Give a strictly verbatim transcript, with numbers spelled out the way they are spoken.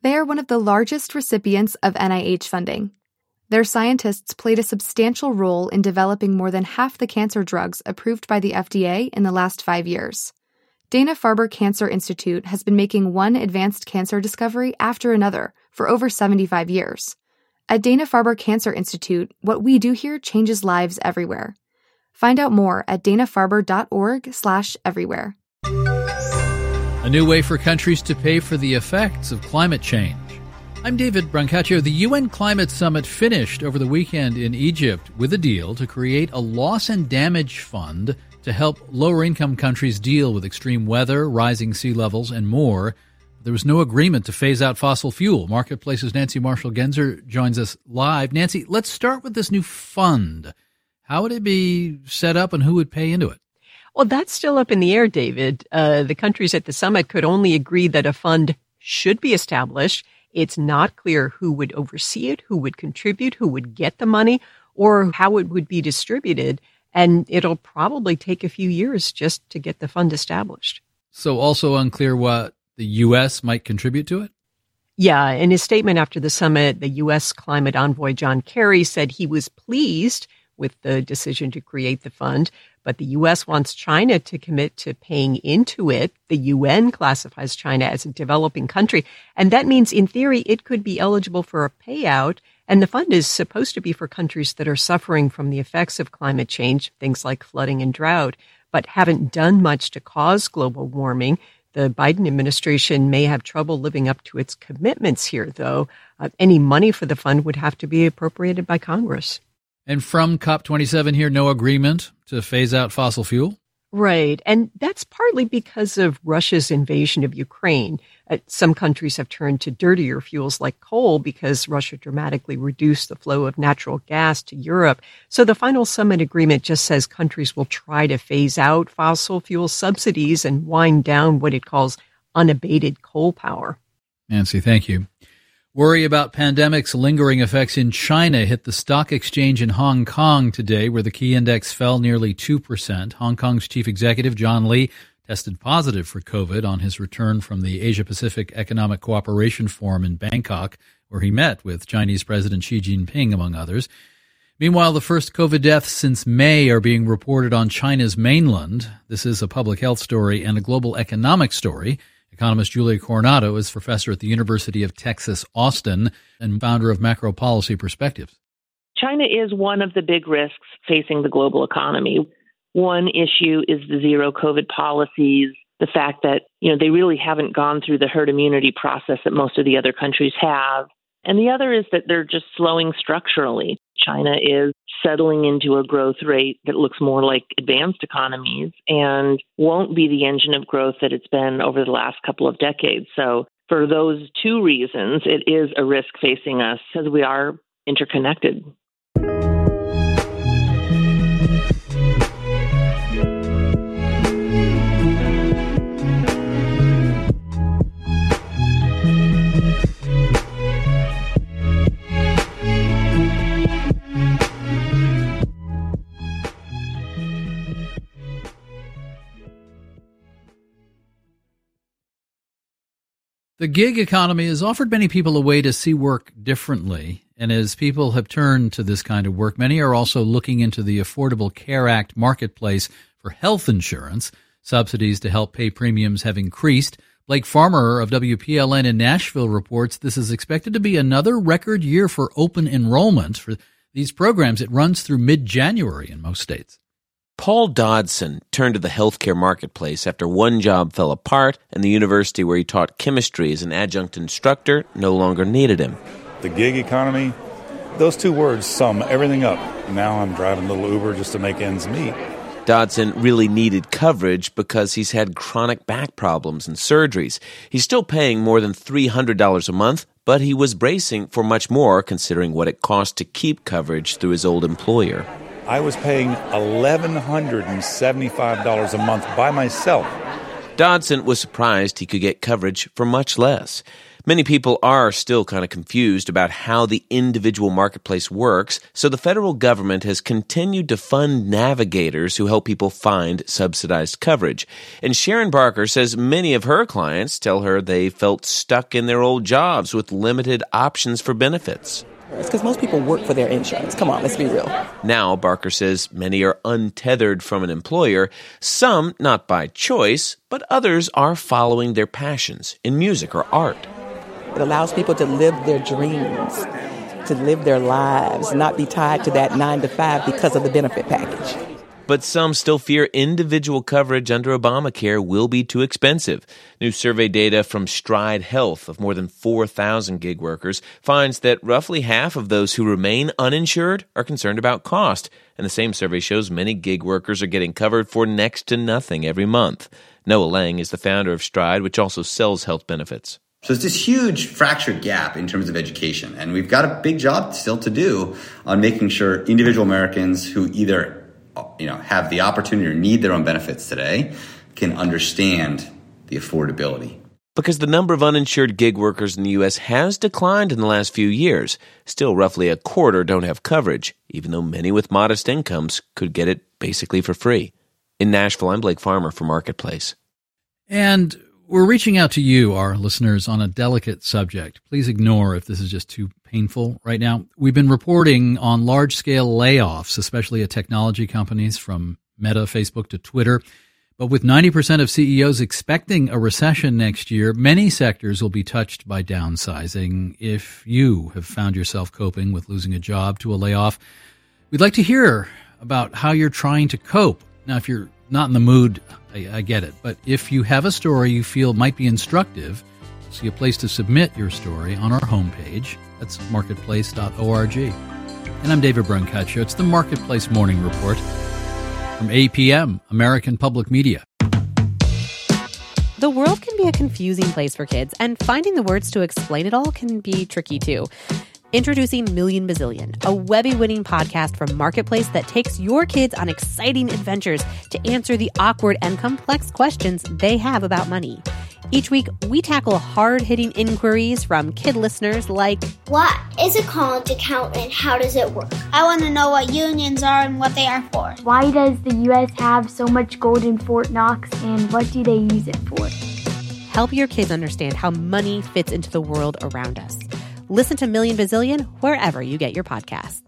They are one of the largest recipients of N I H funding. Their scientists played a substantial role in developing more than half the cancer drugs approved by the F D A in the last five years. Dana-Farber Cancer Institute has been making one advanced cancer discovery after another for over seventy-five years. At Dana-Farber Cancer Institute, what we do here changes lives everywhere. Find out more at dana-farber.org slash everywhere. A new way for countries to pay for the effects of climate change. I'm David Brancaccio. The U N Climate Summit finished over the weekend in Egypt with a deal to create a loss and damage fund to help lower-income countries deal with extreme weather, rising sea levels, and more. There was no agreement to phase out fossil fuel. Marketplace's Nancy Marshall-Genzer joins us live. Nancy, let's start with this new fund. How would it be set up and who would pay into it? Well, that's still up in the air, David. Uh, the countries at the summit could only agree that a fund should be established. It's not clear who would oversee it, who would contribute, who would get the money, or how it would be distributed. And it'll probably take a few years just to get the fund established. So also unclear what the U S might contribute to it? Yeah. In his statement after the summit, the U S climate envoy John Kerry said he was pleased with the decision to create the fund, but the U S wants China to commit to paying into it. The U N classifies China as a developing country, and that means, in theory, it could be eligible for a payout, and the fund is supposed to be for countries that are suffering from the effects of climate change, things like flooding and drought, but haven't done much to cause global warming. The Biden administration may have trouble living up to its commitments here, though. Uh, any money for the fund would have to be appropriated by Congress. And from COP twenty-seven here, no agreement to phase out fossil fuel? Right. And that's partly because of Russia's invasion of Ukraine. Uh, some countries have turned to dirtier fuels like coal because Russia dramatically reduced the flow of natural gas to Europe. So the final summit agreement just says countries will try to phase out fossil fuel subsidies and wind down what it calls unabated coal power. Nancy, thank you. Worry about pandemic's lingering effects in China hit the stock exchange in Hong Kong today, where the key index fell nearly two percent. Hong Kong's chief executive, John Lee, tested positive for COVID on his return from the Asia-Pacific Economic Cooperation Forum in Bangkok, where he met with Chinese President Xi Jinping, among others. Meanwhile, the first COVID deaths since May are being reported on China's mainland. This is a public health story and a global economic story. Economist Julia Coronado is professor at the University of Texas, Austin, and founder of Macro Policy Perspectives. China is one of the big risks facing the global economy. One issue is the zero COVID policies, the fact that, you know, they really haven't gone through the herd immunity process that most of the other countries have. And the other is that they're just slowing structurally. China is settling into a growth rate that looks more like advanced economies and won't be the engine of growth that it's been over the last couple of decades. So for those two reasons, it is a risk facing us as we are interconnected. The gig economy has offered many people a way to see work differently, and as people have turned to this kind of work, many are also looking into the Affordable Care Act marketplace for health insurance. Subsidies to help pay premiums have increased. Blake Farmer of W P L N in Nashville reports this is expected to be another record year for open enrollment for these programs. It runs through mid-January in most states. Paul Dodson turned to the healthcare marketplace after one job fell apart and the university where he taught chemistry as an adjunct instructor no longer needed him. The gig economy, those two words sum everything up. Now I'm driving a little Uber just to make ends meet. Dodson really needed coverage because he's had chronic back problems and surgeries. He's still paying more than three hundred dollars a month, but he was bracing for much more considering what it cost to keep coverage through his old employer. I was paying one thousand one hundred seventy-five dollars a month by myself. Dodson was surprised he could get coverage for much less. Many people are still kind of confused about how the individual marketplace works, so the federal government has continued to fund navigators who help people find subsidized coverage. And Sharon Barker says many of her clients tell her they felt stuck in their old jobs with limited options for benefits. It's because most people work for their insurance. Come on, let's be real. Now, Barker says many are untethered from an employer, some not by choice, but others are following their passions in music or art. It allows people to live their dreams, to live their lives, not be tied to that nine to five because of the benefit package. But some still fear individual coverage under Obamacare will be too expensive. New survey data from Stride Health of more than four thousand gig workers finds that roughly half of those who remain uninsured are concerned about cost. And the same survey shows many gig workers are getting covered for next to nothing every month. Noah Lang is the founder of Stride, which also sells health benefits. So it's this huge fractured gap in terms of education. And we've got a big job still to do on making sure individual Americans who either you know, have the opportunity or need their own benefits today can understand the affordability. Because the number of uninsured gig workers in the U S has declined in the last few years. Still, roughly a quarter don't have coverage, even though many with modest incomes could get it basically for free. In Nashville, I'm Blake Farmer for Marketplace. And we're reaching out to you, our listeners, on a delicate subject. Please ignore if this is just too painful right now. We've been reporting on large-scale layoffs, especially at technology companies from Meta, Facebook to Twitter. But with ninety percent of C E Os expecting a recession next year, many sectors will be touched by downsizing. If you have found yourself coping with losing a job to a layoff, we'd like to hear about how you're trying to cope. Now, if you're not in the mood, I, I get it. But if you have a story you feel might be instructive, see a place to submit your story on our homepage. That's marketplace dot org. And I'm David Brancaccio. It's the Marketplace Morning Report from A P M, American Public Media. The world can be a confusing place for kids, and finding the words to explain it all can be tricky too. Introducing Million Bazillion, a Webby-winning podcast from Marketplace that takes your kids on exciting adventures to answer the awkward and complex questions they have about money. Each week, we tackle hard-hitting inquiries from kid listeners like, what is a college account and how does it work? I want to know what unions are and what they are for. Why does the U S have so much gold in Fort Knox and what do they use it for? Help your kids understand how money fits into the world around us. Listen to Million Bazillion wherever you get your podcasts.